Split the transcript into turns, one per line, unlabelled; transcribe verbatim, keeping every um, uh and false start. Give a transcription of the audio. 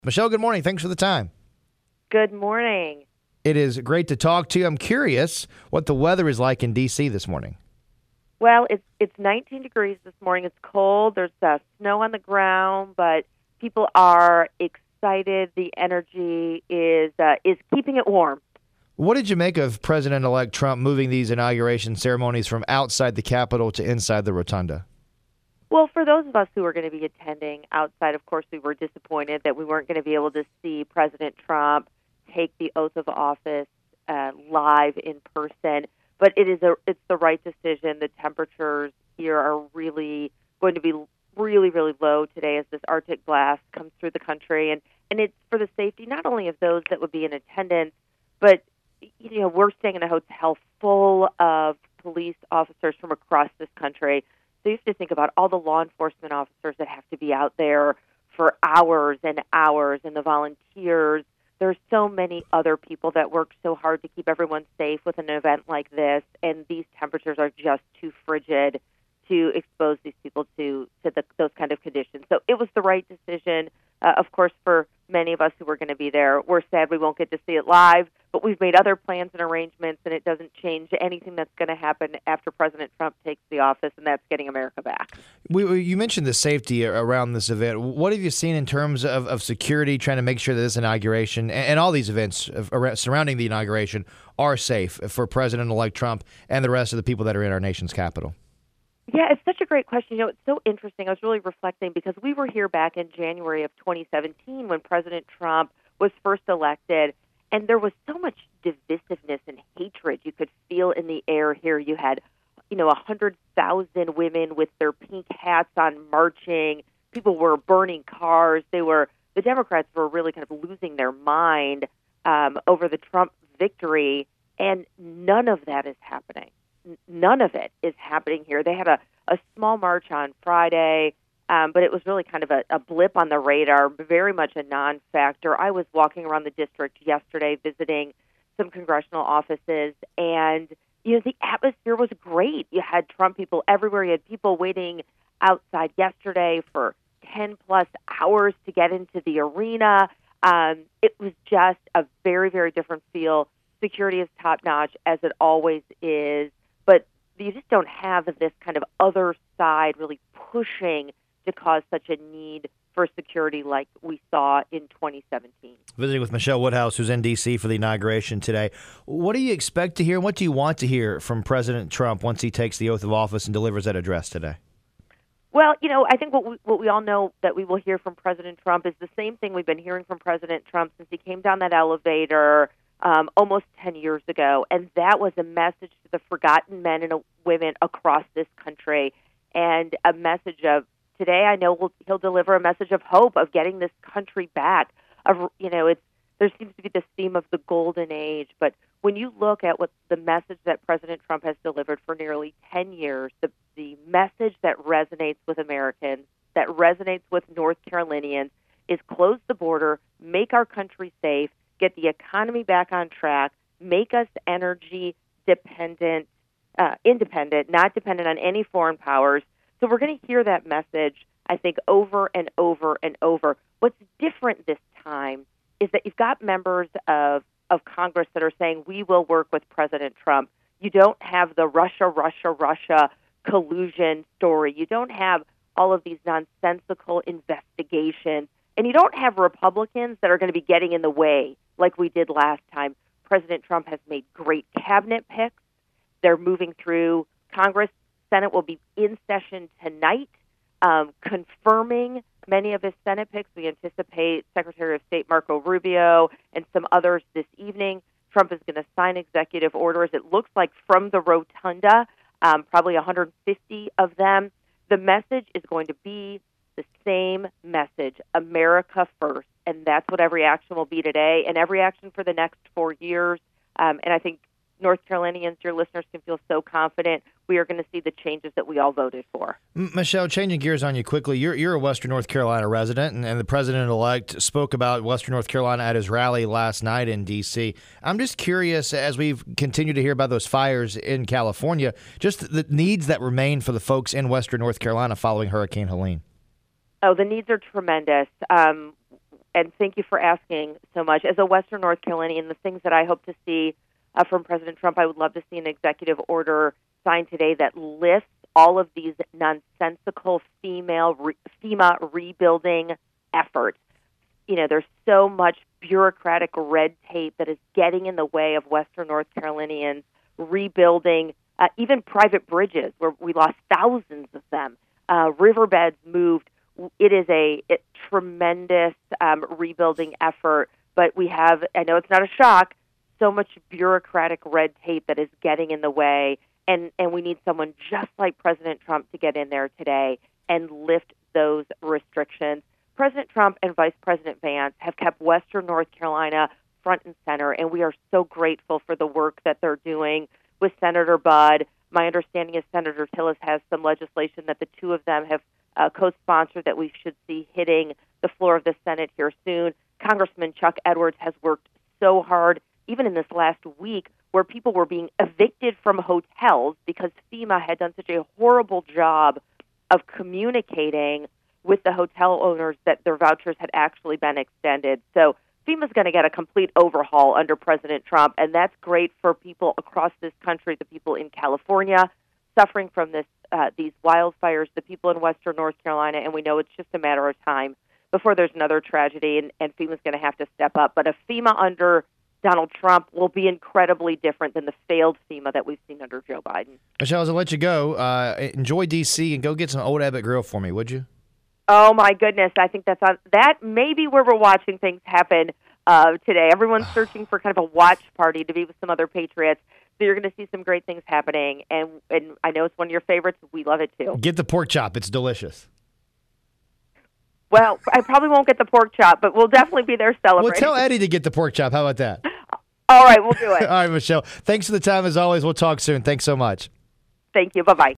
Michelle, good morning. Thanks for the time.
Good morning.
It is great to talk to you. I'm curious what the weather is like in D C this morning.
Well, it's it's nineteen degrees this morning. It's cold. There's uh, snow on the ground, but people are excited. The energy is uh, is keeping it warm.
What did you make of President-elect Trump moving these inauguration ceremonies from outside the Capitol to inside the Rotunda?
Well, for those of us who were going to be attending outside, of course, we were disappointed that we weren't going to be able to see President Trump take the oath of office uh, live in person. But it is a it's the right decision. The temperatures here are really going to be really, really low today as this Arctic blast comes through the country. And, and it's for the safety not only of those that would be in attendance, but you know, we're staying in a hotel full of police officers from across this country. So you have to think about all the law enforcement officers that have to be out there for hours and hours, and the volunteers. There's so many other people that work so hard to keep everyone safe with an event like this, and these temperatures are just too frigid to expose these people to, to the, those kind of conditions. So it was the right decision. Uh, of course, for many of us who were going to be there, we're sad we won't get to see it live, but we've made other plans and arrangements, and it doesn't change anything that's going to happen after President Trump takes the office, and that's getting America back.
We, we, you mentioned the safety around this event. What have you seen in terms of, of security, trying to make sure that this inauguration and, and all these events around, surrounding the inauguration are safe for President-elect Trump and the rest of the people that are in our nation's capital?
Yeah, it's such a great question. You know, it's so interesting. I was really reflecting because we were here back in January of twenty seventeen when President Trump was first elected, and there was so much divisiveness and hatred you could feel in the air here. You had, you know, one hundred thousand women with their pink hats on marching. People were burning cars. They were the Democrats were really kind of losing their mind um, over the Trump victory, and none of that is happening. None of it is happening here. They had a, a small march on Friday, um, but it was really kind of a, a blip on the radar, very much a non-factor. I was walking around the district yesterday visiting some congressional offices, and you know the atmosphere was great. You had Trump people everywhere. You had people waiting outside yesterday for ten-plus hours to get into the arena. Um, it was just a very, very different feel. Security is top-notch, as it always is. But you just don't have this kind of other side really pushing to cause such a need for security like we saw in twenty seventeen.
Visiting with Michelle Woodhouse, who's in D C for the inauguration today. What do you expect to hear, and what do you want to hear from President Trump once he takes the oath of office and delivers that address today?
Well, you know, I think what we, what we all know that we will hear from President Trump is the same thing we've been hearing from President Trump since he came down that elevator Um, almost ten years ago, and that was a message to the forgotten men and women across this country, and a message of today. I know we'll, he'll deliver a message of hope of getting this country back. Of you know, it's there seems to be this theme of the golden age, but when you look at what the message that President Trump has delivered for nearly ten years, the the message that resonates with Americans, that resonates with North Carolinians, is close the border, make our country safe, get the economy back on track, make us energy dependent, uh, independent, not dependent on any foreign powers. So we're going to hear that message, I think, over and over and over. What's different this time is that you've got members of, of Congress that are saying, we will work with President Trump. You don't have the Russia, Russia, Russia collusion story. You don't have all of these nonsensical investigations. And you don't have Republicans that are going to be getting in the way like we did last time. President Trump has made great cabinet picks. They're moving through Congress. Senate will be in session tonight, um, confirming many of his Senate picks. We anticipate Secretary of State Marco Rubio and some others this evening. Trump is going to sign executive orders. It looks like from the rotunda, um, probably one hundred fifty of them. The message is going to be the same message, America first, and that's what every action will be today, and every action for the next four years. Um, and I think North Carolinians, your listeners, can feel so confident we are going to see the changes that we all voted for.
M- Michelle, changing gears on you quickly, you're you're a Western North Carolina resident, and, and the president-elect spoke about Western North Carolina at his rally last night in D C. I'm just curious, as we've continued to hear about those fires in California, just the needs that remain for the folks in Western North Carolina following Hurricane Helene.
Oh, the needs are tremendous. Um, and thank you for asking so much. As a Western North Carolinian, the things that I hope to see uh, from President Trump, I would love to see an executive order signed today that lists all of these nonsensical female re- FEMA rebuilding efforts. You know, there's so much bureaucratic red tape that is getting in the way of Western North Carolinians rebuilding uh, even private bridges, where we lost thousands of them. Uh, riverbeds moved. It is a it, tremendous um, rebuilding effort, but we have, I know it's not a shock, so much bureaucratic red tape that is getting in the way, and, and we need someone just like President Trump to get in there today and lift those restrictions. President Trump and Vice President Vance have kept Western North Carolina front and center, and we are so grateful for the work that they're doing with Senator Budd. My understanding is Senator Tillis has some legislation that the two of them have uh, co-sponsored that we should see hitting the floor of the Senate here soon. Congressman Chuck Edwards has worked so hard, even in this last week, where people were being evicted from hotels because FEMA had done such a horrible job of communicating with the hotel owners that their vouchers had actually been extended. So FEMA's going to get a complete overhaul under President Trump, and that's great for people across this country, the people in California suffering from this uh, these wildfires, the people in Western North Carolina, and we know it's just a matter of time before there's another tragedy, and, and FEMA's going to have to step up. But a FEMA under Donald Trump will be incredibly different than the failed FEMA that we've seen under Joe Biden.
Michelle, as I let you go, uh, enjoy D C and go get some Old Abbott Grill for me, would you?
Oh, my goodness. I think that's on, that may be where we're watching things happen uh, today. Everyone's searching for kind of a watch party to be with some other Patriots. So you're going to see some great things happening. And, and I know it's one of your favorites. We love it, too.
Get the pork chop. It's delicious.
Well, I probably won't get the pork chop, but we'll definitely be there celebrating.
Well, tell Eddie to get the pork chop. How about that?
All right, we'll do it.
All right, Michelle. Thanks for the time, as always. We'll talk soon. Thanks so much.
Thank you. Bye-bye.